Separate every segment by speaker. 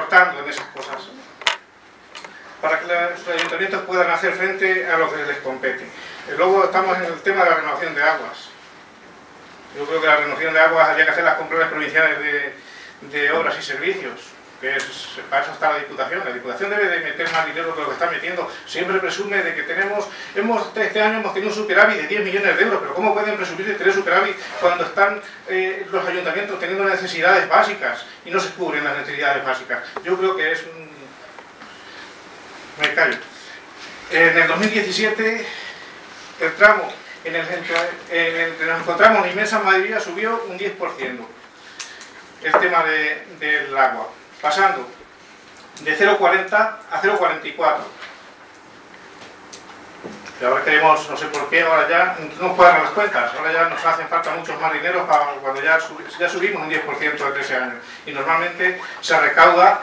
Speaker 1: aportando en esas cosas para que los ayuntamientos puedan hacer frente a lo que les compete. Luego estamos en el tema de la renovación de aguas. Yo creo que la renovación de aguas habría que hacer las compras provinciales de obras y servicios, que para eso está la Diputación. La Diputación debe de meter más dinero que lo que está metiendo. Siempre presume de que este año hemos tenido un superávit de 10 millones de euros, pero ¿cómo pueden presumir de tener superávit cuando están los ayuntamientos teniendo necesidades básicas y no se cubren las necesidades básicas? Yo creo que es un... Me callo. En el 2017, el tramo en el que nos encontramos, la inmensa mayoría, subió un 10%. El tema del agua, pasando de 0,40 a 0,44. Y ahora queremos, no sé por qué, ahora ya no cuadran las cuentas, ahora ya nos hacen falta muchos más dinero para cuando ya subimos un 10% de ese año. Y normalmente se recauda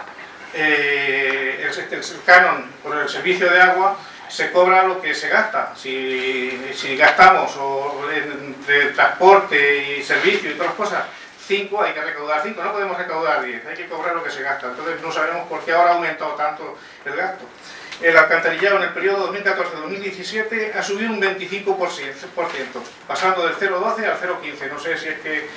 Speaker 1: el canon por el servicio de agua, se cobra lo que se gasta. Si gastamos entre transporte y servicio y todas las cosas 5, hay que recaudar 5, no podemos recaudar 10, hay que cobrar lo que se gasta. Entonces no sabemos por qué ahora ha aumentado tanto el gasto. El alcantarillado en el periodo 2014-2017 ha subido un 25%, pasando del 0,12 al 0,15. No sé si es que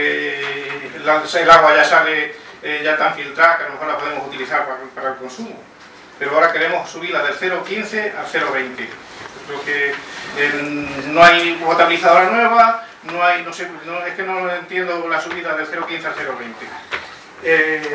Speaker 1: el agua ya sale ya tan filtrada que a lo mejor la podemos utilizar para el consumo. Pero ahora queremos subirla del 0,15 al 0,20. Creo que no hay potabilizadora nueva, no hay, no sé, es que no entiendo la subida del 0,15 al 0,20.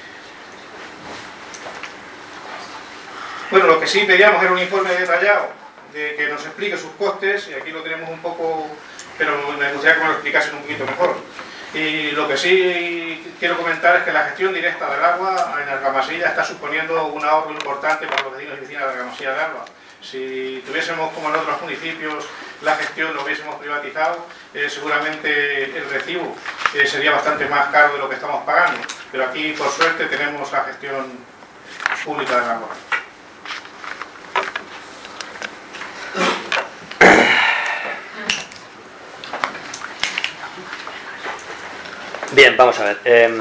Speaker 1: Bueno, lo que sí pedíamos era un informe detallado de que nos explique sus costes, y aquí lo tenemos un poco, pero me gustaría que me lo explicasen un poquito mejor. Y lo que sí quiero comentar es que la gestión directa del agua en Argamasilla está suponiendo un ahorro importante para los vecinos y vecinas de Argamasilla de Alba. Si tuviésemos, como en otros municipios, la gestión, lo hubiésemos privatizado, seguramente el recibo sería bastante más caro de lo que estamos pagando. Pero aquí, por suerte, tenemos la gestión pública del agua.
Speaker 2: Bien, vamos a ver.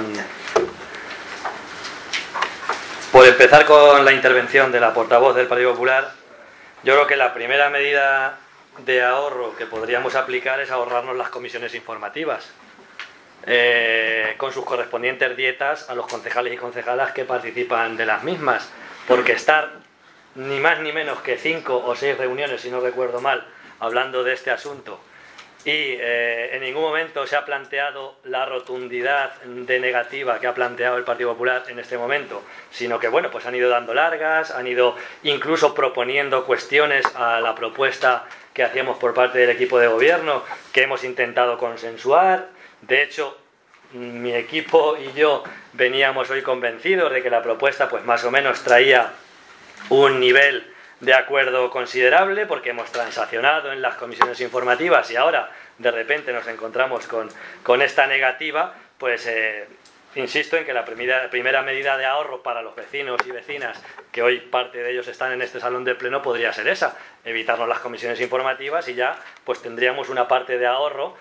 Speaker 2: Por empezar con la intervención de la portavoz del Partido Popular, yo creo que la primera medida de ahorro que podríamos aplicar es ahorrarnos las comisiones informativas, con sus correspondientes dietas a los concejales y concejalas que participan de las mismas, porque estar ni más ni menos que 5 o 6 reuniones, si no recuerdo mal, hablando de este asunto, y en ningún momento se ha planteado la rotundidad de negativa que ha planteado el Partido Popular en este momento, sino que bueno, pues han ido dando largas, han ido incluso proponiendo cuestiones a la propuesta que hacíamos por parte del equipo de gobierno, que hemos intentado consensuar. De hecho, mi equipo y yo veníamos hoy convencidos de que la propuesta pues más o menos traía un nivel de acuerdo considerable, porque hemos transaccionado en las comisiones informativas y ahora de repente nos encontramos con esta negativa. Pues insisto en que la primera medida de ahorro para los vecinos y vecinas, que hoy parte de ellos están en este salón de pleno, podría ser esa: evitarnos las comisiones informativas, y ya pues tendríamos una parte de ahorro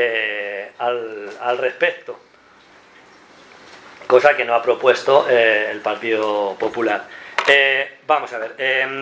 Speaker 2: al respecto, cosa que no ha propuesto el Partido Popular. Vamos a ver,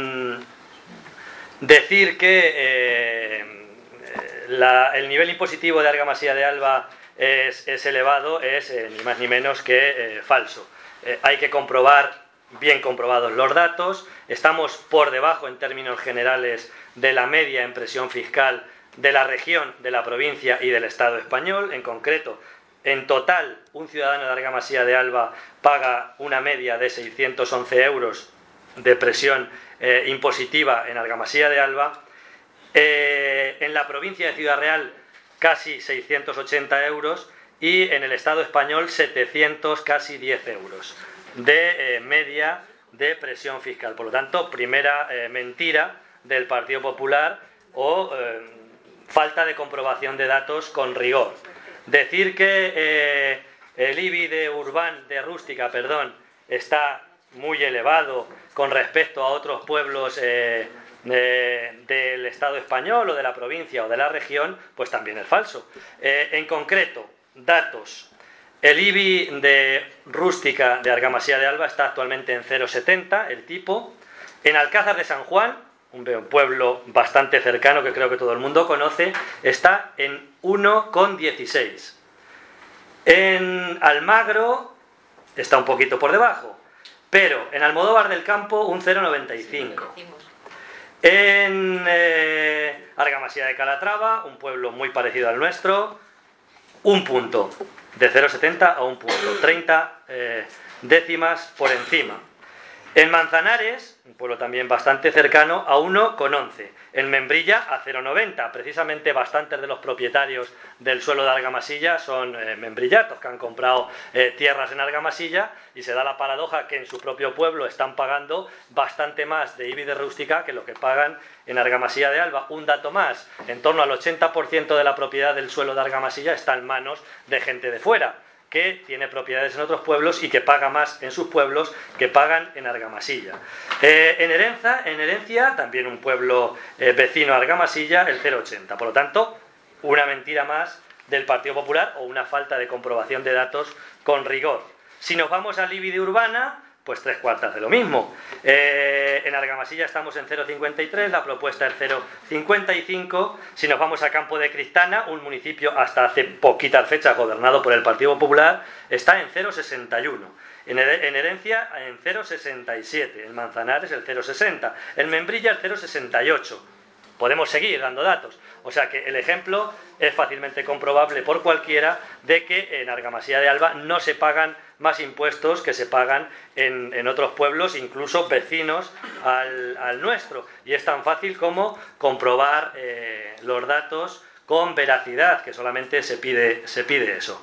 Speaker 2: decir que el nivel impositivo de Argamasilla de Alba es elevado es ni más ni menos que falso. Hay que comprobar, bien comprobados los datos. Estamos por debajo en términos generales de la media en presión fiscal de la región, de la provincia y del Estado español. En concreto, en total, un ciudadano de Argamasilla de Alba paga una media de 611 euros de presión impositiva en Argamasilla de Alba. En la provincia de Ciudad Real, casi 680 euros, y en el Estado español 700, casi 10 euros de media de presión fiscal. Por lo tanto, primera mentira del Partido Popular, o falta de comprobación de datos con rigor. Decir que el IBI de Rústica, está muy elevado con respecto a otros pueblos del Estado español o de la provincia o de la región, pues también es falso. En concreto, datos. El IBI de Rústica de Argamasilla de Alba está actualmente en 0,70 el tipo. En Alcázar de San Juan, un pueblo bastante cercano que creo que todo el mundo conoce, está en 1,16. En Almagro está un poquito por debajo, pero en Almodóvar del Campo un 0,95. En Argamasilla de Calatrava, un pueblo muy parecido al nuestro, un punto, de 0,70 a un punto, 30 décimas por encima. En Manzanares, un pueblo también bastante cercano, a 1,11. En Membrilla a 0,90. Precisamente bastantes de los propietarios del suelo de Argamasilla son membrillatos, que han comprado tierras en Argamasilla, y se da la paradoja que en su propio pueblo están pagando bastante más de IBI de Rústica que lo que pagan en Argamasilla de Alba. Un dato más, en torno al 80% de la propiedad del suelo de Argamasilla está en manos de gente de fuera, que tiene propiedades en otros pueblos y que paga más en sus pueblos que pagan en Argamasilla. En Herencia, también un pueblo vecino a Argamasilla, el 0,80. Por lo tanto, una mentira más del Partido Popular o una falta de comprobación de datos con rigor. Si nos vamos al IBI de Urbana, pues 3/4 de lo mismo. En Argamasilla estamos en 0,53, la propuesta es 0,55. Si nos vamos a Campo de Cristana, un municipio hasta hace poquitas fechas gobernado por el Partido Popular, está en 0,61. En Herencia en 0,67, en Manzanares el 0,60, en Membrilla el 0,68. Podemos seguir dando datos. O sea que el ejemplo es fácilmente comprobable por cualquiera de que en Argamasilla de Alba no se pagan más impuestos que se pagan en otros pueblos, incluso vecinos al nuestro. Y es tan fácil como comprobar los datos con veracidad, que solamente se pide eso.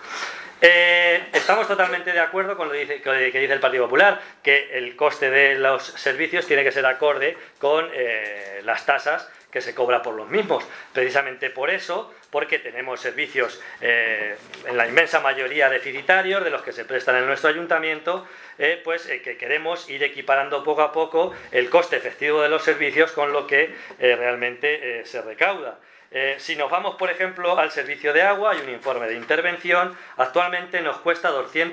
Speaker 2: Estamos totalmente de acuerdo con lo que dice el Partido Popular, que el coste de los servicios tiene que ser acorde con las tasas que se cobra por los mismos. Precisamente por eso, porque tenemos servicios en la inmensa mayoría deficitarios de los que se prestan en nuestro ayuntamiento, que queremos ir equiparando poco a poco el coste efectivo de los servicios con lo que realmente se recauda. Si nos vamos, por ejemplo, al servicio de agua, hay un informe de intervención. Actualmente nos cuesta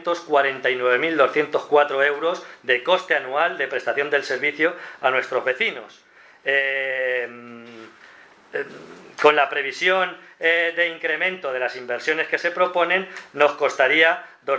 Speaker 2: 249.204 euros de coste anual de prestación del servicio a nuestros vecinos. Con la previsión de incremento de las inversiones que se proponen, nos costaría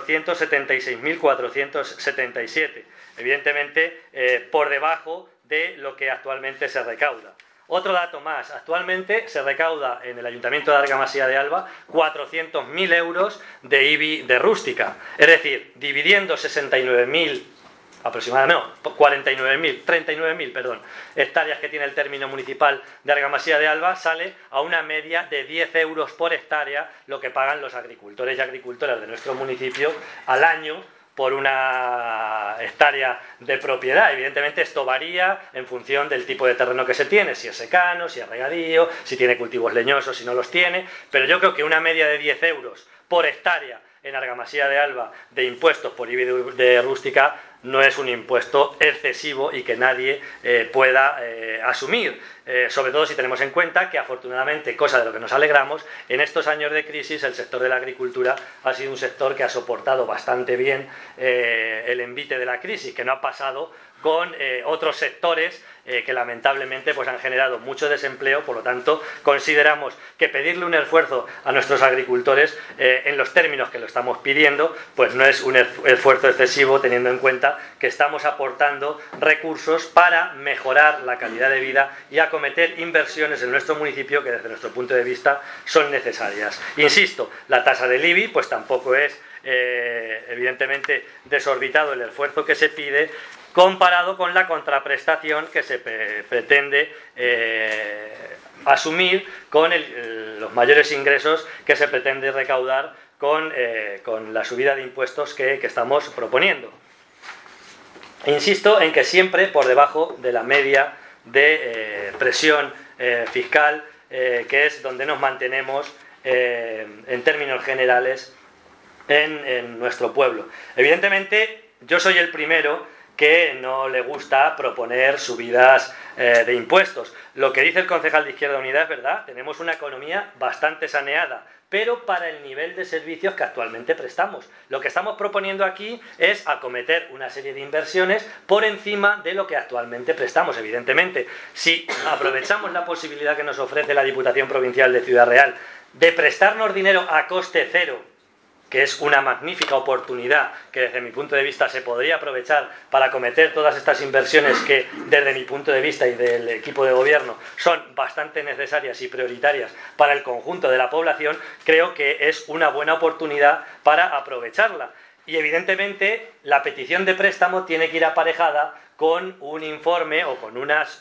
Speaker 2: 276.477, evidentemente por debajo de lo que actualmente se recauda. Otro dato más, actualmente se recauda en el Ayuntamiento de Argamasilla de Alba 400.000 euros de IBI de Rústica, es decir, dividiendo 69.000 aproximadamente, no, 39.000 hectáreas que tiene el término municipal de Argamasilla de Alba, sale a una media de 10 euros por hectárea lo que pagan los agricultores y agricultoras de nuestro municipio al año por una hectárea de propiedad. Evidentemente esto varía en función del tipo de terreno que se tiene, si es secano, si es regadío, si tiene cultivos leñosos, si no los tiene, pero yo creo que una media de 10 euros por hectárea en Argamasilla de Alba de impuestos por IBI de Rústica no es un impuesto excesivo y que nadie pueda asumir, sobre todo si tenemos en cuenta que afortunadamente, cosa de lo que nos alegramos, en estos años de crisis el sector de la agricultura ha sido un sector que ha soportado bastante bien el envite de la crisis, que no ha pasado con otros sectores que lamentablemente pues han generado mucho desempleo. Por lo tanto, consideramos que pedirle un esfuerzo a nuestros agricultores en los términos que lo estamos pidiendo, pues no es un esfuerzo excesivo, teniendo en cuenta que estamos aportando recursos para mejorar la calidad de vida y acometer inversiones en nuestro municipio que desde nuestro punto de vista son necesarias. Insisto, la tasa del IBI pues tampoco es evidentemente desorbitado el esfuerzo que se pide, comparado con la contraprestación que se pretende asumir con los mayores ingresos que se pretende recaudar con la subida de impuestos que estamos proponiendo. Insisto en que siempre por debajo de la media de presión fiscal, que es donde nos mantenemos en términos generales en nuestro pueblo. Evidentemente, yo soy el primero que no le gusta proponer subidas de impuestos. Lo que dice el concejal de Izquierda Unida es verdad, tenemos una economía bastante saneada, pero para el nivel de servicios que actualmente prestamos. Lo que estamos proponiendo aquí es acometer una serie de inversiones por encima de lo que actualmente prestamos. Evidentemente, si aprovechamos la posibilidad que nos ofrece la Diputación Provincial de Ciudad Real de prestarnos dinero a coste cero, que es una magnífica oportunidad que desde mi punto de vista se podría aprovechar para acometer todas estas inversiones que desde mi punto de vista y del equipo de gobierno son bastante necesarias y prioritarias para el conjunto de la población, creo que es una buena oportunidad para aprovecharla. Y evidentemente la petición de préstamo tiene que ir aparejada con un informe o con unas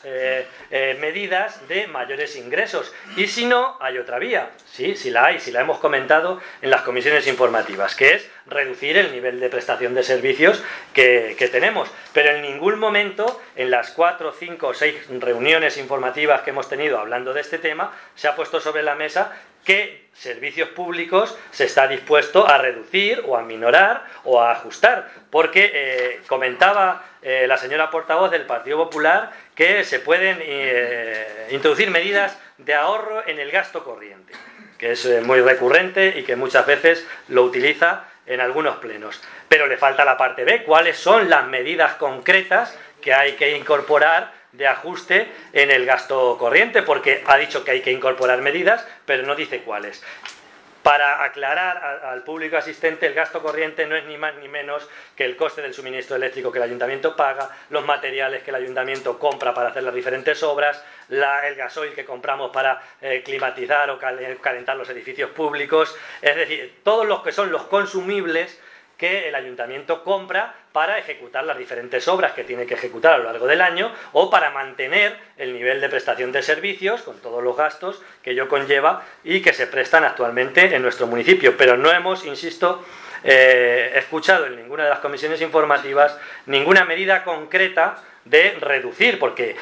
Speaker 2: medidas de mayores ingresos. Y si no, hay otra vía. Sí, si la hay, si la hemos comentado en las comisiones informativas, que es reducir el nivel de prestación de servicios que tenemos. Pero en ningún momento, en las 4, 5 o 6 reuniones informativas que hemos tenido hablando de este tema, se ha puesto sobre la mesa que servicios públicos se está dispuesto a reducir o a minorar o a ajustar, porque comentaba la señora portavoz del Partido Popular que se pueden introducir medidas de ahorro en el gasto corriente, que es muy recurrente y que muchas veces lo utiliza en algunos plenos. Pero le falta la parte B, ¿cuáles son las medidas concretas que hay que incorporar de ajuste en el gasto corriente? Porque ha dicho que hay que incorporar medidas, pero no dice cuáles. Para aclarar al público asistente, el gasto corriente no es ni más ni menos que el coste del suministro eléctrico que el ayuntamiento paga, los materiales que el ayuntamiento compra para hacer las diferentes obras, el gasoil que compramos para climatizar o calentar los edificios públicos, es decir, todos los que son los consumibles que el ayuntamiento compra para ejecutar las diferentes obras que tiene que ejecutar a lo largo del año o para mantener el nivel de prestación de servicios con todos los gastos que ello conlleva y que se prestan actualmente en nuestro municipio. Pero no hemos, insisto, escuchado en ninguna de las comisiones informativas ninguna medida concreta de reducir, porque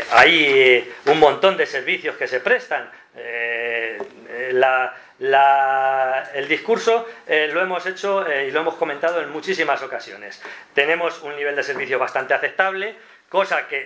Speaker 2: hay un montón de servicios que se prestan. El discurso lo hemos hecho y lo hemos comentado en muchísimas ocasiones. Tenemos un nivel de servicio bastante aceptable, cosa que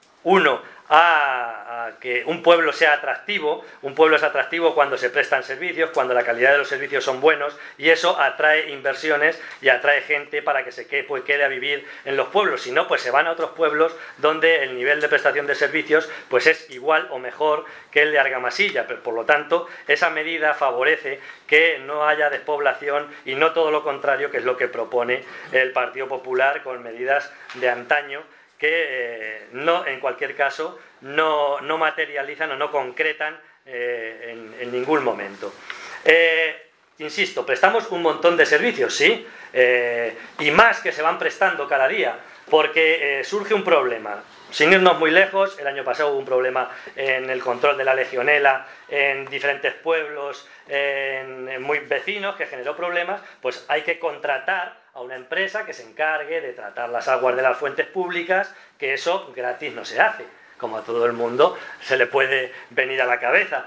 Speaker 2: a que un pueblo sea atractivo. Un pueblo es atractivo cuando se prestan servicios, cuando la calidad de los servicios son buenos, y eso atrae inversiones y atrae gente para que se quede a vivir en los pueblos. Si no, pues se van a otros pueblos donde el nivel de prestación de servicios pues es igual o mejor que el de Argamasilla, pero por lo tanto esa medida favorece que no haya despoblación y no todo lo contrario, que es lo que propone el Partido Popular con medidas de antaño que en cualquier caso no materializan o no concretan en ningún momento. Insisto, prestamos un montón de servicios, sí, y más que se van prestando cada día, porque surge un problema. Sin irnos muy lejos, el año pasado hubo un problema en el control de la legionela en diferentes pueblos muy vecinos que generó problemas. Pues hay que contratar a una empresa que se encargue de tratar las aguas de las fuentes públicas, que eso gratis no se hace, como a todo el mundo se le puede venir a la cabeza.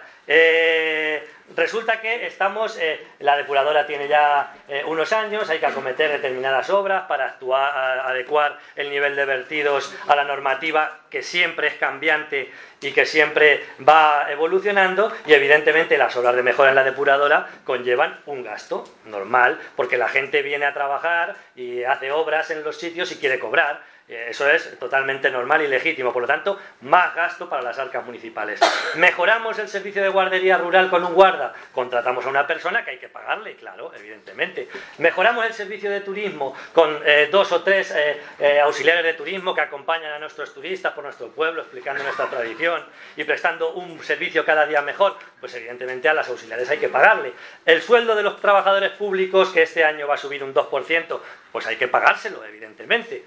Speaker 2: Resulta que la depuradora tiene ya unos años, hay que acometer determinadas obras para adecuar el nivel de vertidos a la normativa, que siempre es cambiante y que siempre va evolucionando, y evidentemente las obras de mejora en la depuradora conllevan un gasto normal, porque la gente viene a trabajar y hace obras en los sitios y quiere cobrar. Eso es totalmente normal y legítimo, por lo tanto, más gasto para las arcas municipales. ¿Mejoramos el servicio de guardería rural con un guarda? Contratamos a una persona que hay que pagarle, claro, evidentemente. ¿Mejoramos el servicio de turismo con 2 o 3 auxiliares de turismo que acompañan a nuestros turistas por nuestro pueblo, explicando nuestra tradición y prestando un servicio cada día mejor? Pues evidentemente a las auxiliares hay que pagarle. ¿El sueldo de los trabajadores públicos, que este año va a subir un 2%? Pues hay que pagárselo, evidentemente.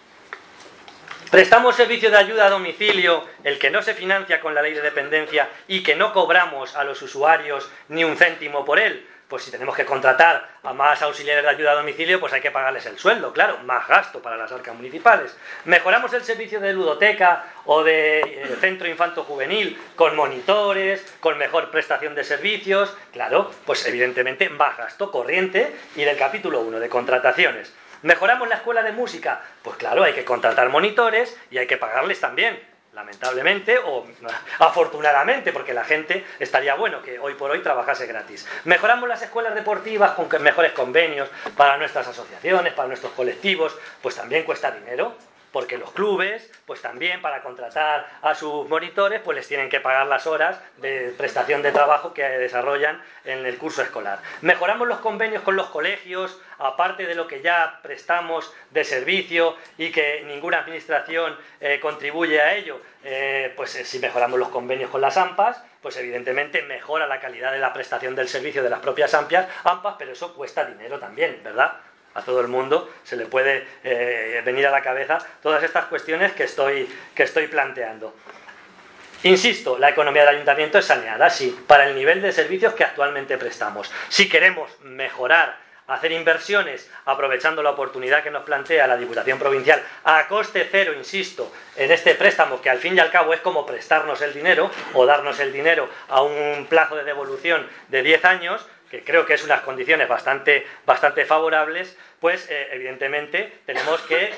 Speaker 2: ¿Prestamos servicio de ayuda a domicilio, el que no se financia con la ley de dependencia y que no cobramos a los usuarios ni un céntimo por él? Pues si tenemos que contratar a más auxiliares de ayuda a domicilio, pues hay que pagarles el sueldo, claro, más gasto para las arcas municipales. ¿Mejoramos el servicio de ludoteca o de centro infanto-juvenil con monitores, con mejor prestación de servicios? Claro, pues evidentemente más gasto corriente. Y del capítulo 1 de contrataciones, ¿Mejoramos la escuela de música? Pues claro, hay que contratar monitores y hay que pagarles también. Lamentablemente o afortunadamente, porque la gente estaría bueno que hoy por hoy trabajase gratis. Mejoramos las escuelas deportivas con mejores convenios para nuestras asociaciones, para nuestros colectivos, pues también cuesta dinero, porque los clubes, pues también para contratar a sus monitores, pues les tienen que pagar las horas de prestación de trabajo que desarrollan en el curso escolar. Mejoramos los convenios con los colegios, aparte de lo que ya prestamos de servicio y que ninguna administración contribuye a ello, pues si mejoramos los convenios con las AMPAs, pues evidentemente mejora la calidad de la prestación del servicio de las propias AMPAs, pero eso cuesta dinero también, ¿verdad? A todo el mundo se le puede venir a la cabeza todas estas cuestiones que estoy planteando. Insisto, la economía del ayuntamiento es saneada, sí, para el nivel de servicios que actualmente prestamos. Si queremos mejorar, hacer inversiones, aprovechando la oportunidad que nos plantea la Diputación Provincial, a coste cero, insisto, en este préstamo, que al fin y al cabo es como prestarnos el dinero, o darnos el dinero a un plazo de devolución de 10 años, que creo que es unas condiciones bastante favorables, pues evidentemente tenemos que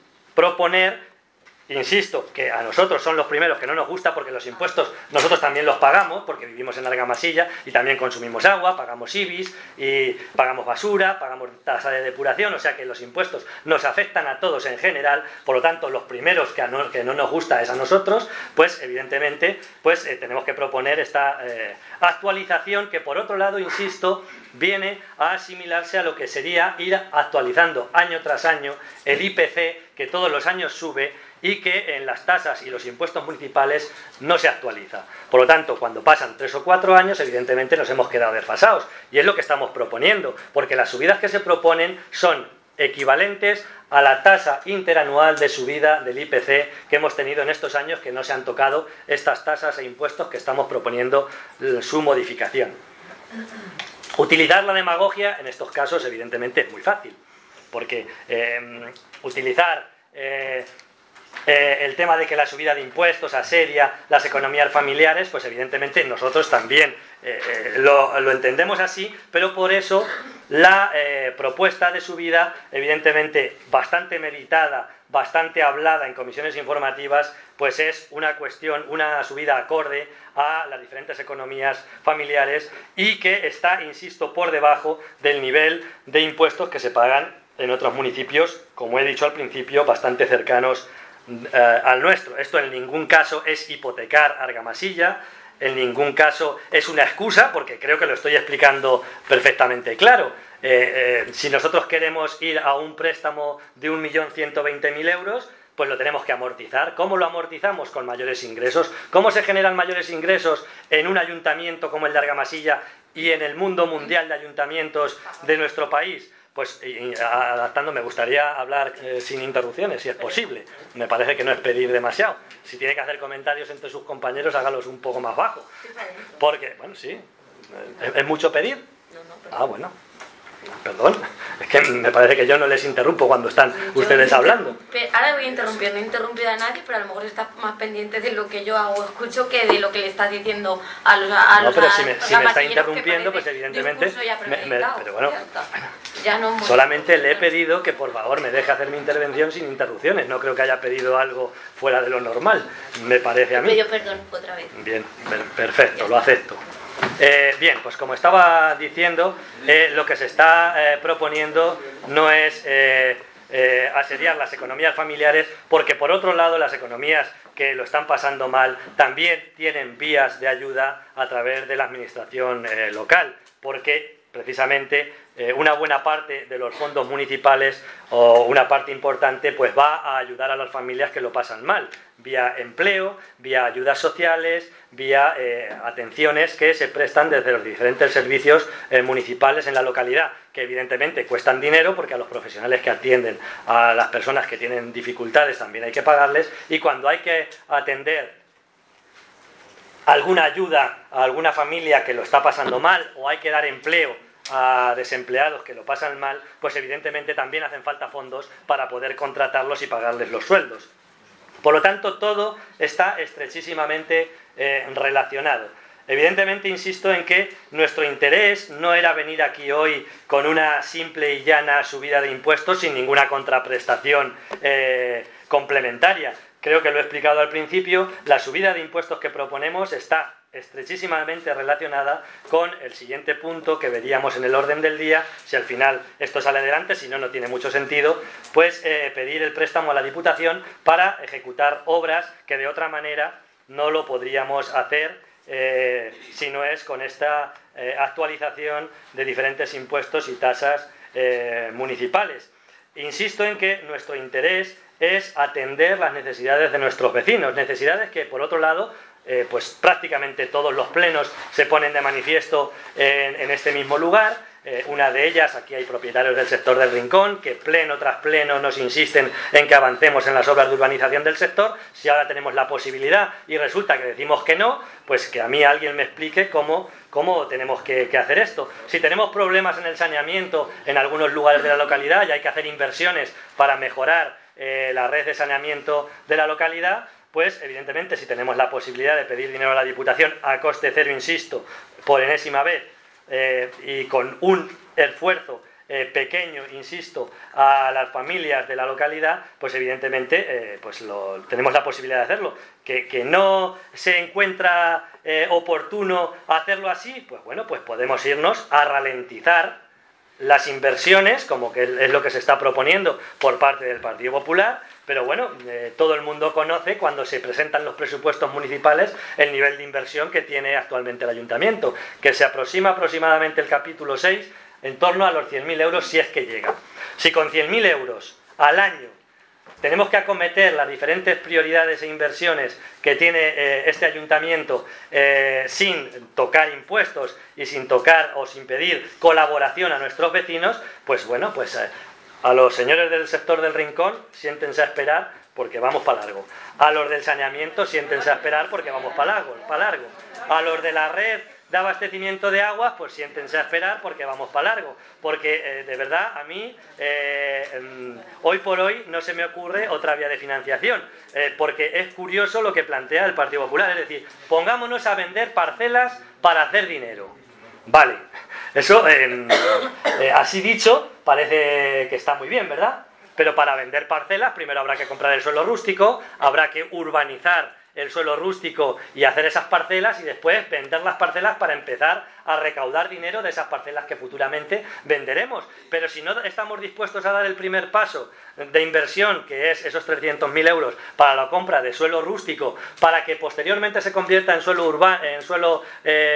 Speaker 2: proponer, insisto, que a nosotros son los primeros que no nos gusta, porque los impuestos nosotros también los pagamos, porque vivimos en Argamasilla y también consumimos agua, pagamos IBIs y pagamos basura, pagamos tasa de depuración, o sea que los impuestos nos afectan a todos en general, por lo tanto los primeros que no nos gusta es a nosotros, pues evidentemente pues tenemos que proponer esta actualización que, por otro lado, insisto, viene a asimilarse a lo que sería ir actualizando año tras año el IPC, que todos los años sube y que en las tasas y los impuestos municipales no se actualiza. Por lo tanto, cuando pasan 3 o 4 años, evidentemente nos hemos quedado desfasados. Y es lo que estamos proponiendo, porque las subidas que se proponen son equivalentes a la tasa interanual de subida del IPC que hemos tenido en estos años, que no se han tocado estas tasas e impuestos que estamos proponiendo su modificación. Utilizar la demagogia en estos casos, evidentemente, es muy fácil, porque utilizar el tema de que la subida de impuestos asedia las economías familiares, pues evidentemente nosotros también lo entendemos así, pero por eso la propuesta de subida, evidentemente bastante meditada, bastante hablada en comisiones informativas, pues es una subida acorde a las diferentes economías familiares y que está, insisto, por debajo del nivel de impuestos que se pagan en otros municipios, como he dicho al principio, bastante cercanos al nuestro. Esto en ningún caso es hipotecar Argamasilla, en ningún caso es una excusa, porque creo que lo estoy explicando perfectamente claro. Si nosotros queremos ir a un préstamo de 1.120.000 euros, pues lo tenemos que amortizar. ¿Cómo lo amortizamos? Con mayores ingresos. ¿Cómo se generan mayores ingresos en un ayuntamiento como el de Argamasilla y en el mundo mundial de ayuntamientos de nuestro país? Pues adaptando, me gustaría hablar sin interrupciones, si es posible. Me parece que no es pedir demasiado. Si tiene que hacer comentarios entre sus compañeros, hágalos un poco más bajo. Porque, bueno, sí, ¿es mucho pedir? Ah, bueno. Perdón, es que me parece que yo no les interrumpo cuando están ustedes hablando.
Speaker 3: Ahora voy a interrumpir, no he interrumpido a nadie, pero a lo mejor está más pendiente de lo que yo hago o escucho que de lo que le estás diciendo a los
Speaker 2: No, pero si me está interrumpiendo, pues evidentemente... Pero bueno,
Speaker 3: ya no
Speaker 2: solamente le he pedido que por favor me deje hacer mi intervención sin interrupciones. No creo que haya pedido algo fuera de lo normal, me parece a mí.
Speaker 3: Pido perdón otra vez.
Speaker 2: Bien, perfecto, lo acepto. Bien, pues como estaba diciendo, lo que se está proponiendo no es asediar las economías familiares, porque por otro lado las economías que lo están pasando mal también tienen vías de ayuda a través de la administración local, porque precisamente una buena parte de los fondos municipales o una parte importante pues va a ayudar a las familias que lo pasan mal, vía empleo, vía ayudas sociales, vía atenciones que se prestan desde los diferentes servicios municipales en la localidad, que evidentemente cuestan dinero porque a los profesionales que atienden a las personas que tienen dificultades también hay que pagarles, y cuando hay que atender alguna ayuda a alguna familia que lo está pasando mal o hay que dar empleo a desempleados que lo pasan mal, pues evidentemente también hacen falta fondos para poder contratarlos y pagarles los sueldos. Por lo tanto, todo está estrechísimamente relacionado. Evidentemente insisto en que nuestro interés no era venir aquí hoy con una simple y llana subida de impuestos sin ninguna contraprestación complementaria. Creo que lo he explicado al principio, la subida de impuestos que proponemos está estrechísimamente relacionada con el siguiente punto que veríamos en el orden del día. Si al final esto sale adelante, si no, no tiene mucho sentido, pues pedir el préstamo a la Diputación para ejecutar obras que de otra manera no lo podríamos hacer si no es con esta actualización de diferentes impuestos y tasas municipales. Insisto en que nuestro interés es atender las necesidades de nuestros vecinos, necesidades que por otro lado pues prácticamente todos los plenos se ponen de manifiesto en este mismo lugar. Una de ellas, aquí hay propietarios del sector del Rincón que pleno tras pleno nos insisten en que avancemos en las obras de urbanización del sector. Si ahora tenemos la posibilidad y resulta que decimos que no, pues que a mí alguien me explique cómo tenemos que hacer esto. Si tenemos problemas en el saneamiento en algunos lugares de la localidad y hay que hacer inversiones para mejorar la red de saneamiento de la localidad, pues evidentemente si tenemos la posibilidad de pedir dinero a la Diputación a coste cero, insisto, por enésima vez, y con un esfuerzo pequeño, insisto, a las familias de la localidad, pues evidentemente tenemos la posibilidad de hacerlo. Que no se encuentra oportuno hacerlo así, pues bueno, pues podemos irnos a ralentizar las inversiones, como que es lo que se está proponiendo por parte del Partido Popular, pero bueno, todo el mundo conoce cuando se presentan los presupuestos municipales el nivel de inversión que tiene actualmente el Ayuntamiento, que se aproxima aproximadamente el capítulo 6 en torno a los 100.000 euros si es que llega. Si con 100.000 euros al año tenemos que acometer las diferentes prioridades e inversiones que tiene este ayuntamiento sin tocar impuestos y sin tocar o sin pedir colaboración a nuestros vecinos, pues bueno, pues a los señores del sector del Rincón, siéntense a esperar porque vamos para largo. A los del saneamiento, siéntense a esperar porque vamos para largo. A los de la red de abastecimiento de aguas, pues siéntense a esperar porque vamos para largo. Porque de verdad a mí hoy por hoy no se me ocurre otra vía de financiación, porque es curioso lo que plantea el Partido Popular, es decir, pongámonos a vender parcelas para hacer dinero. Vale, eso así dicho parece que está muy bien, ¿verdad? Pero para vender parcelas primero habrá que comprar el suelo rústico, habrá que urbanizar el suelo rústico y hacer esas parcelas y después vender las parcelas para empezar a recaudar dinero de esas parcelas que futuramente venderemos. Pero si no estamos dispuestos a dar el primer paso de inversión, que es esos 300.000 euros para la compra de suelo rústico, para que posteriormente se convierta en suelo urbano, en suelo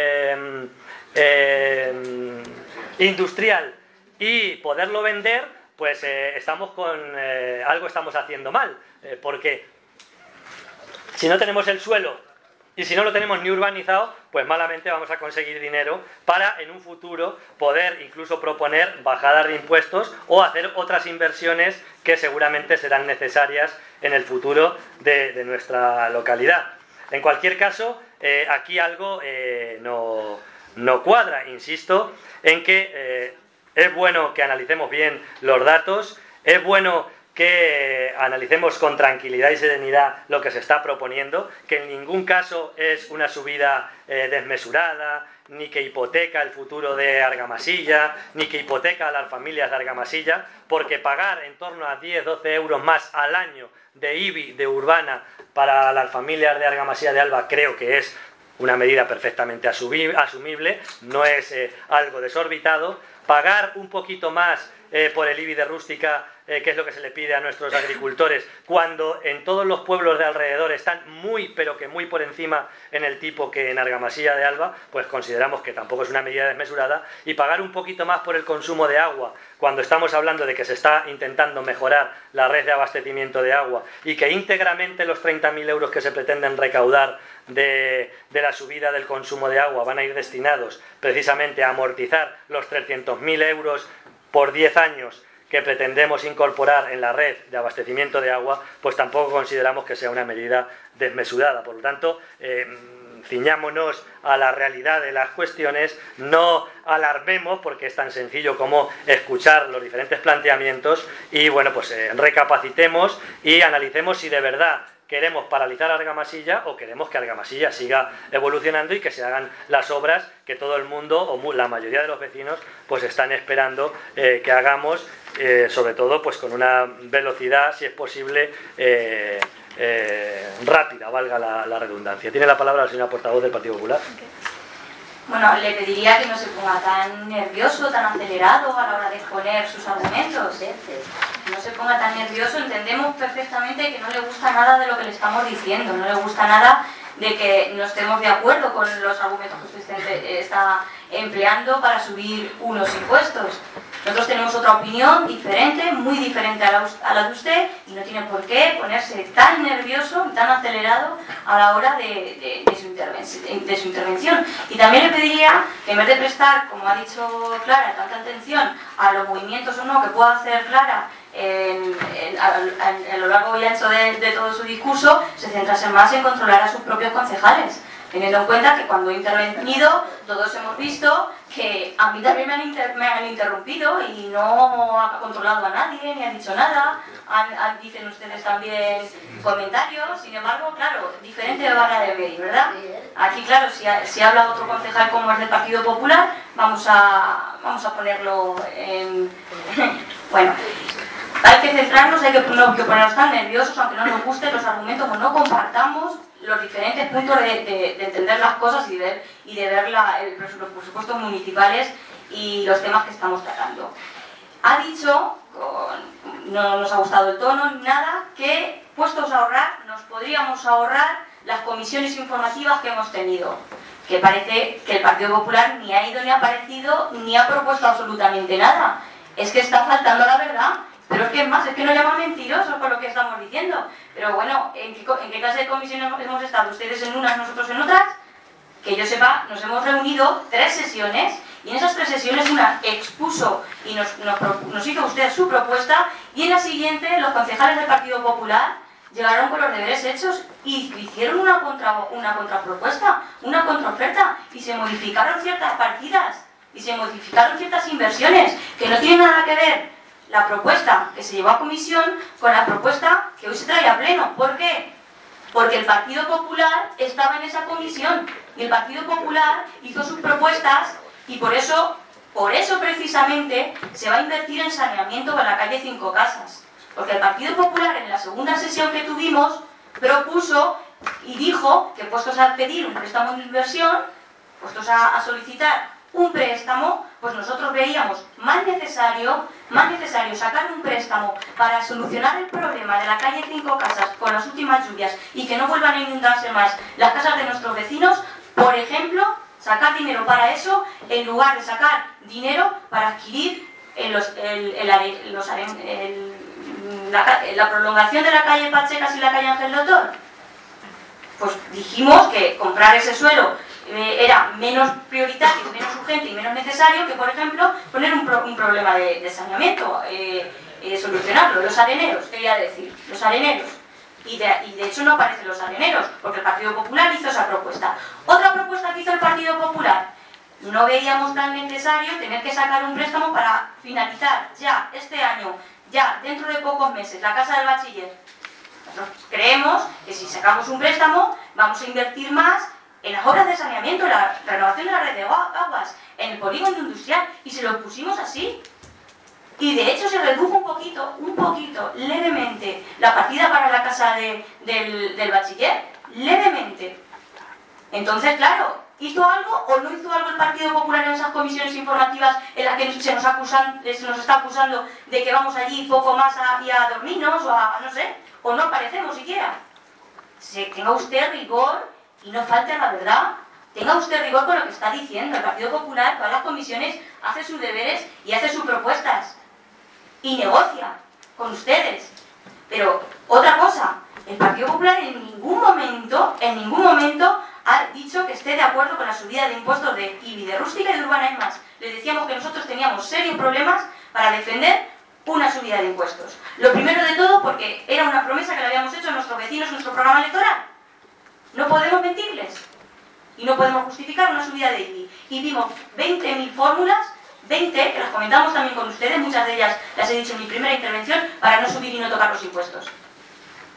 Speaker 2: industrial y poderlo vender, pues algo estamos haciendo mal, porque si no tenemos el suelo y si no lo tenemos ni urbanizado, pues malamente vamos a conseguir dinero para en un futuro poder incluso proponer bajadas de impuestos o hacer otras inversiones que seguramente serán necesarias en el futuro de nuestra localidad. En cualquier caso, aquí algo no cuadra. Insisto en que es bueno que analicemos bien los datos, es bueno que analicemos con tranquilidad y serenidad lo que se está proponiendo, que en ningún caso es una subida desmesurada, ni que hipoteca el futuro de Argamasilla, ni que hipoteca a las familias de Argamasilla, porque pagar en torno a 10-12 euros más al año de IBI de urbana para las familias de Argamasilla de Alba creo que es una medida perfectamente asumible, no es algo desorbitado. Pagar un poquito más por el IBI de rústica, que es lo que se le pide a nuestros agricultores, cuando en todos los pueblos de alrededor están muy, pero que muy por encima en el tipo que en Argamasilla de Alba, pues consideramos que tampoco es una medida desmesurada. Y pagar un poquito más por el consumo de agua, cuando estamos hablando de que se está intentando mejorar la red de abastecimiento de agua y que íntegramente los 30.000 euros que se pretenden recaudar de la subida del consumo de agua van a ir destinados precisamente a amortizar los 300.000 euros por 10 años que pretendemos incorporar en la red de abastecimiento de agua, pues tampoco consideramos que sea una medida desmesurada. Por lo tanto, ciñámonos a la realidad de las cuestiones, no alarmemos porque es tan sencillo como escuchar los diferentes planteamientos y bueno, pues recapacitemos y analicemos si de verdad ¿queremos paralizar Argamasilla o queremos que Argamasilla siga evolucionando y que se hagan las obras que todo el mundo o la mayoría de los vecinos pues están esperando que hagamos, sobre todo pues con una velocidad, si es posible, rápida, valga la redundancia? Tiene la palabra la señora portavoz del Partido Popular.
Speaker 4: Bueno, le pediría que no se ponga tan nervioso, tan acelerado a la hora de exponer sus argumentos. Que no se ponga tan nervioso. Entendemos perfectamente que no le gusta nada de lo que le estamos diciendo, no le gusta nada de que no estemos de acuerdo con los argumentos que usted está empleando para subir unos impuestos. Nosotros tenemos otra opinión diferente, muy diferente a la de usted, y no tiene por qué ponerse tan nervioso, tan acelerado a la hora de su intervención. Y también le pediría que en vez de prestar, como ha dicho Clara, tanta atención a los movimientos o no que pueda hacer Clara a lo largo y ancho de todo su discurso, se centrase más en controlar a sus propios concejales, teniendo en cuenta que cuando he intervenido todos hemos visto que a mí también me han interrumpido y no ha controlado a nadie ni ha dicho nada. Dicen ustedes también comentarios, sin embargo, claro, diferente vara de medir, ¿verdad? Aquí, claro, si habla otro concejal como es del Partido Popular, vamos a ponerlo en... Bueno, hay que centrarnos, hay que ponernos tan nerviosos, aunque no nos gusten los argumentos o no compartamos los diferentes puntos de entender las cosas y de ver los presupuestos municipales y los temas que estamos tratando. Ha dicho, no nos ha gustado el tono ni nada, que puestos a ahorrar, nos podríamos ahorrar las comisiones informativas que hemos tenido. Que parece que el Partido Popular ni ha ido ni ha aparecido ni ha propuesto absolutamente nada. Es que está faltando la verdad. Pero es que es más, es que nos llaman mentirosos por lo que estamos diciendo. Pero bueno, ¿en qué clase de comisiones hemos estado? Ustedes en unas, nosotros en otras. Que yo sepa, nos hemos reunido 3 sesiones y en esas 3 sesiones una expuso y nos hizo usted su propuesta, y en la siguiente los concejales del Partido Popular llegaron con los deberes hechos y hicieron una contrapropuesta, una contraoferta, y se modificaron ciertas partidas y se modificaron ciertas inversiones que no tienen nada que ver la propuesta que se llevó a comisión con la propuesta que hoy se trae a pleno. ¿Por qué? Porque el Partido Popular estaba en esa comisión y el Partido Popular hizo sus propuestas, y por eso precisamente se va a invertir en saneamiento para la calle 5 Casas. Porque el Partido Popular en la segunda sesión que tuvimos propuso y dijo que puestos a pedir un préstamo de inversión, puestos a solicitar un préstamo, pues nosotros veíamos más necesario sacar un préstamo para solucionar el problema de la calle 5 Casas con las últimas lluvias y que no vuelvan a inundarse más las casas de nuestros vecinos. Por ejemplo, sacar dinero para eso en lugar de sacar dinero para adquirir la prolongación de la calle Pachecas y la calle Ángel Doctor. Pues dijimos que comprar ese suelo era menos prioritario, menos urgente y menos necesario que, por ejemplo, poner un problema de saneamiento, solucionarlo. Los areneros, quería decir, los areneros. Y de hecho no aparecen los areneros, porque el Partido Popular hizo esa propuesta. Otra propuesta que hizo el Partido Popular: no veíamos tan necesario tener que sacar un préstamo para finalizar ya este año, ya dentro de pocos meses, la casa del bachiller. Nosotros creemos que si sacamos un préstamo vamos a invertir más en las obras de saneamiento, en la renovación de la red de aguas, en el polígono industrial, y se lo pusimos así. Y de hecho se redujo un poquito, levemente, la partida para la casa del bachiller, levemente. Entonces, claro, ¿hizo algo o no hizo algo el Partido Popular en esas comisiones informativas en las que se nos está acusando de que vamos allí poco más a dormirnos o a no sé, o no aparecemos siquiera? Tenga usted rigor y no falte a la verdad. Tenga usted rigor con lo que está diciendo. El Partido Popular va a las comisiones, hace sus deberes y hace sus propuestas y negocia con ustedes. Pero otra cosa, el Partido Popular en ningún momento ha dicho que esté de acuerdo con la subida de impuestos de IBI, de rústica y de urbana. Es más, les decíamos que nosotros teníamos serios problemas para defender una subida de impuestos. Lo primero de todo porque era una promesa que le habíamos hecho a nuestros vecinos en nuestro programa electoral. No podemos mentirles y no podemos justificar una subida de IBI. Y vimos 20.000 fórmulas, 20, que las comentamos también con ustedes, muchas de ellas las he dicho en mi primera intervención, para no subir y no tocar los impuestos.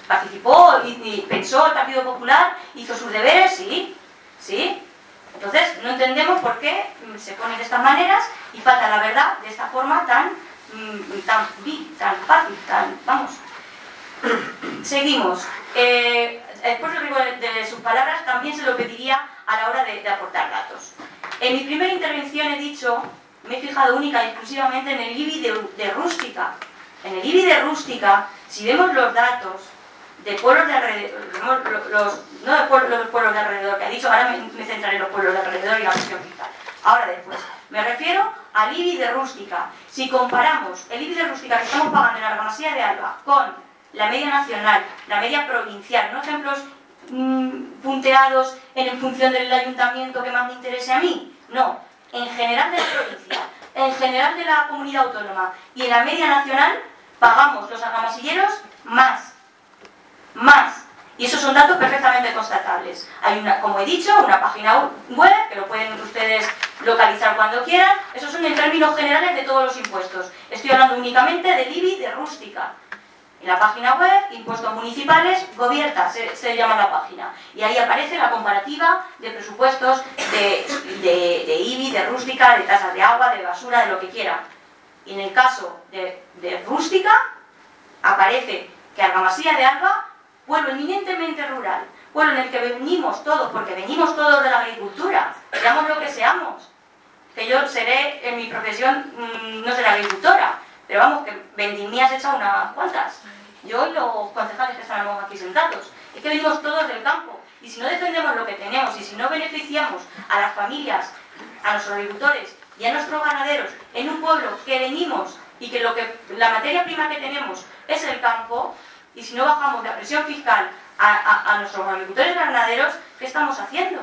Speaker 4: ¿Participó y pensó el Partido Popular? ¿Hizo sus deberes? Sí, sí. Entonces, no entendemos por qué se pone de estas maneras y falta la verdad de esta forma tan fácil, vamos. Seguimos. Después de sus palabras, también se lo pediría a la hora de aportar datos. En mi primera intervención he dicho, me he fijado única y exclusivamente en el IBI de Rústica. En el IBI de Rústica, si vemos los datos de pueblos de alrededor, no de los pueblos de alrededor, que ha dicho, ahora me centraré en los pueblos de alrededor y la presión fiscal. Ahora después. Me refiero al IBI de Rústica. Si comparamos el IBI de Rústica que estamos pagando en la Argamasilla de Alba con la media nacional, la media provincial, no ejemplos punteados en función del ayuntamiento que más me interese a mí, no, en general de la provincia, en general de la comunidad autónoma y en la media nacional pagamos los argamasilleros más. Y esos son datos perfectamente constatables. Hay como he dicho, una página web que lo pueden ustedes localizar cuando quieran. Esos son en términos generales de todos los impuestos. Estoy hablando únicamente del IBI de Rústica. En la página web, impuestos municipales, Gobierta, se llama la página. Y ahí aparece la comparativa de presupuestos de IBI, de Rústica, de tasas de agua, de basura, de lo que quiera. Y en el caso de Rústica, aparece que Argamasilla de Alba, pueblo eminentemente rural, pueblo en el que venimos todos, porque venimos todos de la agricultura, seamos lo que seamos. Que yo seré, en mi profesión, no seré agricultora, pero vamos, que vendimias he echado unas cuantas. Yo y los concejales que estamos aquí sentados. Es que venimos todos del campo. Y si no defendemos lo que tenemos, y si no beneficiamos a las familias, a nuestros agricultores y a nuestros ganaderos, en un pueblo que venimos y que la materia prima que tenemos es el campo, y si no bajamos la presión fiscal a nuestros agricultores y ganaderos, ¿qué estamos haciendo?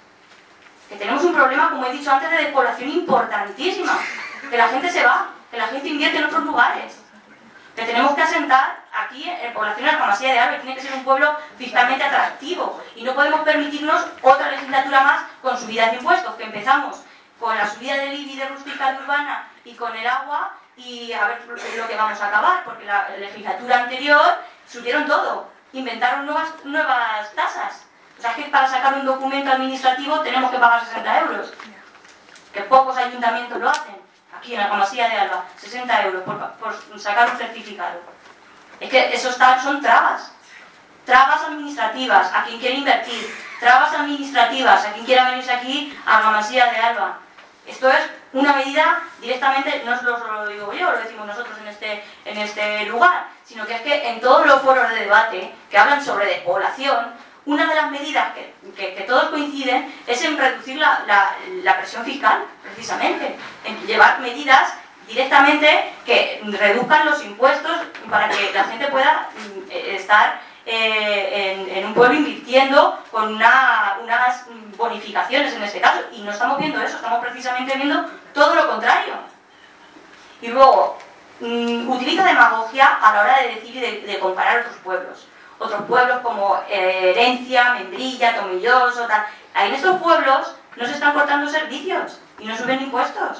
Speaker 4: Que tenemos un problema, como he dicho antes, de despoblación importantísima. Que la gente se va, que la gente invierte en otros lugares. Que tenemos que asentar aquí en población de Argamasilla de Alba, tiene que ser un pueblo fiscalmente atractivo. Y no podemos permitirnos otra legislatura más con subidas de impuestos, que empezamos con la subida del IBI de Rústica de Urbana y con el agua, y a ver lo que vamos a acabar, porque la legislatura anterior subieron todo, inventaron nuevas tasas. O sea, que para sacar un documento administrativo tenemos que pagar 60 euros, que pocos ayuntamientos lo hacen. Aquí en la Argamasilla de Alba, 60 euros por sacar un certificado. Es que eso son trabas administrativas a quien quiere invertir, trabas administrativas a quien quiera venirse aquí a Argamasilla de Alba. Esto es una medida directamente, no lo digo yo, lo decimos nosotros en este lugar, sino que es que en todos los foros de debate que hablan sobre despoblación, una de las medidas que todos coinciden es en reducir la presión fiscal, precisamente, en llevar medidas directamente que reduzcan los impuestos para que la gente pueda estar en un pueblo invirtiendo con unas bonificaciones en este caso, y no estamos viendo eso, estamos precisamente viendo todo lo contrario. Y luego utiliza demagogia a la hora de decir y de comparar otros pueblos como Herencia, Membrilla, Tomilloso, tal. En estos pueblos no se están cortando servicios y no suben impuestos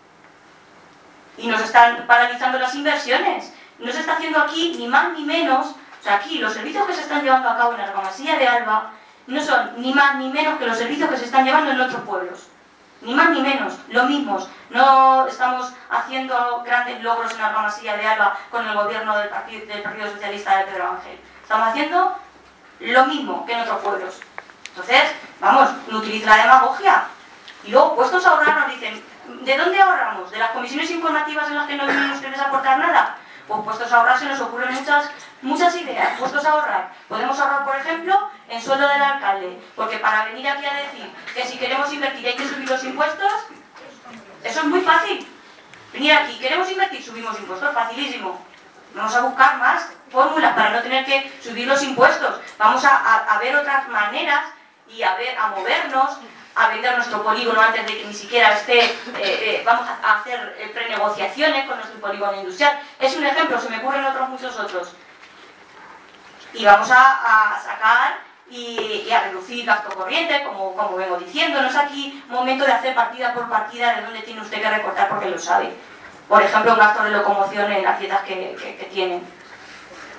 Speaker 4: y nos están paralizando las inversiones. No se está haciendo aquí ni más ni menos. O sea, aquí los servicios que se están llevando a cabo en Argamasilla de Alba no son ni más ni menos que los servicios que se están llevando en otros pueblos. Ni más ni menos, lo mismos. No estamos haciendo grandes logros en Argamasilla de Alba con el gobierno del Partido Socialista de Pedro Ángel. Estamos haciendo lo mismo que en otros pueblos. Entonces, vamos, no utilice la demagogia. Y luego, puestos a ahorrar, nos dicen, ¿de dónde ahorramos? ¿De las comisiones informativas en las que no vienen ustedes a aportar nada? Pues puestos a ahorrar se nos ocurren muchas ideas. Puestos a ahorrar. Podemos ahorrar, por ejemplo, en sueldo del alcalde. Porque para venir aquí a decir que si queremos invertir hay que subir los impuestos, eso es muy fácil. Venir aquí, queremos invertir, subimos impuestos, facilísimo. Vamos a buscar más fórmulas para no tener que subir los impuestos. Vamos a ver otras maneras y a movernos, a vender nuestro polígono antes de que ni siquiera esté, vamos a hacer prenegociaciones con nuestro polígono industrial. Es un ejemplo, se me ocurren muchos otros. Y vamos a sacar y a reducir gasto corriente, como vengo diciendo. No es aquí momento de hacer partida por partida de dónde tiene usted que recortar porque lo sabe. Por ejemplo, un gasto de locomoción en las dietas que tienen.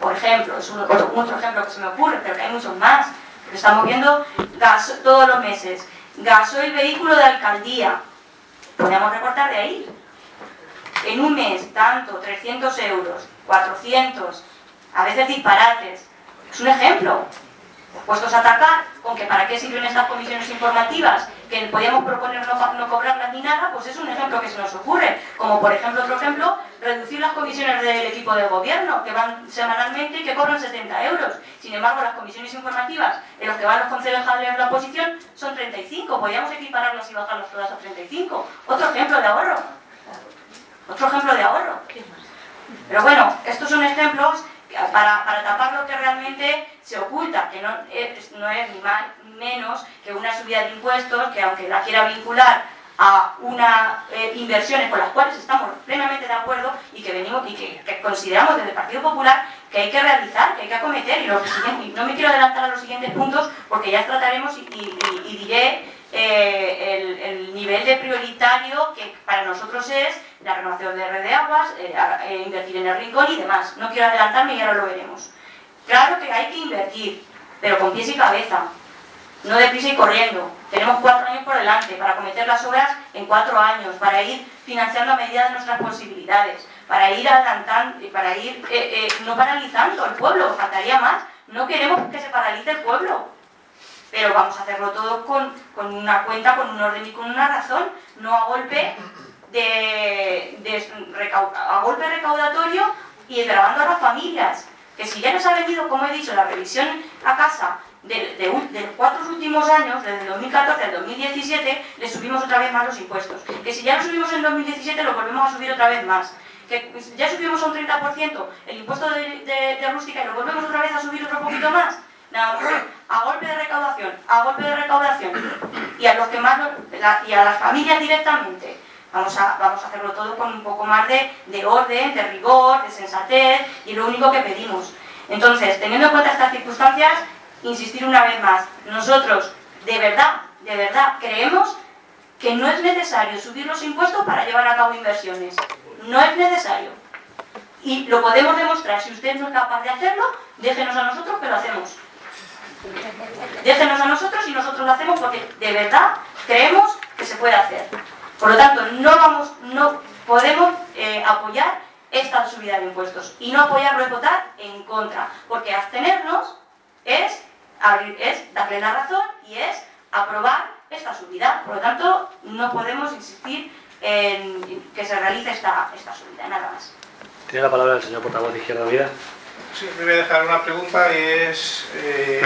Speaker 4: por ejemplo, es otro ejemplo que se me ocurre, pero que hay muchos más. Estamos viendo todos los meses. Gasoil vehículo de alcaldía. Podríamos recortar de ahí. En un mes, tanto, 300 euros, 400, a veces disparates. Es un ejemplo. Puestos a atacar con que para qué sirven estas comisiones informativas, que podíamos proponer no cobrarlas ni nada, pues es un ejemplo que se nos ocurre. Como por ejemplo, otro ejemplo, reducir las comisiones del equipo de gobierno, que van semanalmente y que cobran 70 euros. Sin embargo, las comisiones informativas en las que van los concejales de la oposición son 35. Podríamos equipararlas y bajarlas todas a 35. Otro ejemplo de ahorro. Otro ejemplo de ahorro. Pero bueno, estos son ejemplos para tapar lo que realmente se oculta, que no es ni más ni menos que una subida de impuestos que, aunque la quiera vincular a unas inversiones con las cuales estamos plenamente de acuerdo y que consideramos desde el Partido Popular que hay que realizar, que hay que acometer, y no me quiero adelantar a los siguientes puntos porque ya trataremos y diré el nivel de prioritario que para nosotros es la renovación de red de aguas, invertir en el rincón y demás. No quiero adelantarme y ahora lo veremos. Claro que hay que invertir, pero con pies y cabeza, no deprisa y corriendo. Tenemos 4 años por delante para acometer las obras en 4 años, para ir financiando a medida de nuestras posibilidades, para ir adelantando y para ir no paralizando el pueblo, faltaría más. No queremos que se paralice el pueblo, pero vamos a hacerlo todo con una cuenta, con un orden y con una razón, no a golpe a golpe recaudatorio y desgravando a las familias. Que si ya nos ha venido, como he dicho, la revisión a casa de los 4 últimos años, desde el 2014 al 2017, le subimos otra vez más los impuestos. Que si ya lo subimos en 2017, lo volvemos a subir otra vez más. Que ya subimos a un 30% el impuesto de rústica y lo volvemos otra vez a subir otro poquito más. Nada más, a golpe de recaudación, a golpe de recaudación. Y a los que más y a las familias directamente. Vamos a hacerlo todo con un poco más de orden, de rigor, de sensatez, y lo único que pedimos. Entonces, teniendo en cuenta estas circunstancias, insistir una vez más, nosotros de verdad creemos que no es necesario subir los impuestos para llevar a cabo inversiones. No es necesario. Y lo podemos demostrar. Si usted no es capaz de hacerlo, déjenos a nosotros que lo hacemos. Déjenos a nosotros y nosotros lo hacemos porque de verdad creemos que se puede hacer. Por lo tanto, no podemos apoyar esta subida de impuestos y no apoyarlo es votar en contra, porque abstenernos es darle la razón y es aprobar esta subida. Por lo tanto, no podemos insistir en que se realice esta subida, nada más.
Speaker 2: Tiene la palabra el señor portavoz de Izquierda Unida.
Speaker 1: Sí, me voy a dejar una pregunta y es...